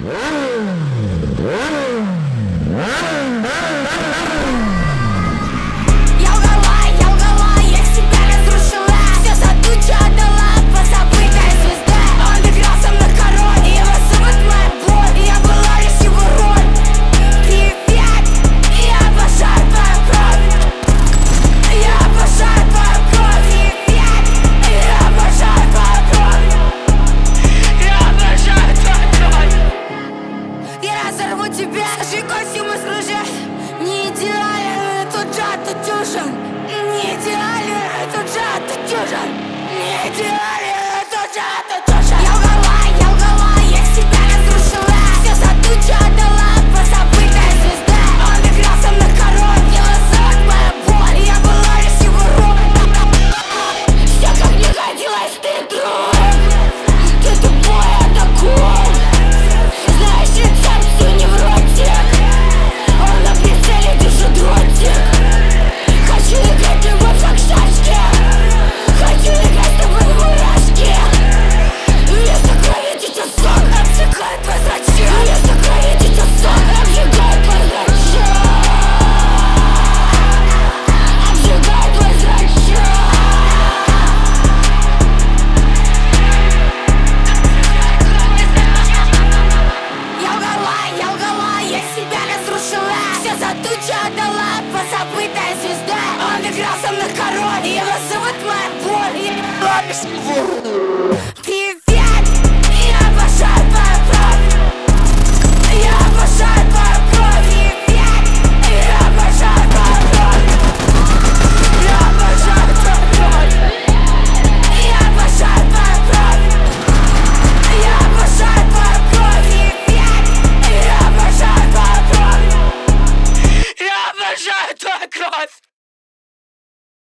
я себя разрушила. Все за тучу отдала, позабытая звезда. Он играл со мной король, и его зовут моя боль. Я была лишь его роль. Привет, я обожаю твою кровь. Я обожаю твою кровь. Привет, я обожаю твою кровь. Я обожаю твою кровь. Я разорву тебя, сожги костью мы сгружать. Не идеален, тут же отутюжен. Не идеален, тут же отутюжен. Не идеален, тут же отутюжен. Я лгала, я себя разрушила. Все за тучу отдала, позабытая звезда. Он играл со мной король, его зовут моя боль. Я была лишь его роль. Все как не годилось, ты друг. Ты тупой, это cool. Знаешь рецепцию, невротик. Он на прицеле, держу дротик. Хочу играть любовь как шашки. Хочу играть с тобой в мурашки. Вместо крови течет сок, обжигает твой зрачок. Вместо крови течет сок, обжигает твой зрачок. Обжигает твой зрачок. Я лгала, я себя разрушила. Все за тучу отдала, позабытая звезда. Он играл со мной король, и его зовут моя боль. Привет, я обожаю твою кровь. Я обожаю твою кровь. Привет, я обожаю твою кровь. Я обожаю твою кровь. Я обожаю твою кровь. Я обожаю твою кровь. Привет, я обожаю твою кровь. Я обожаю твою кровь.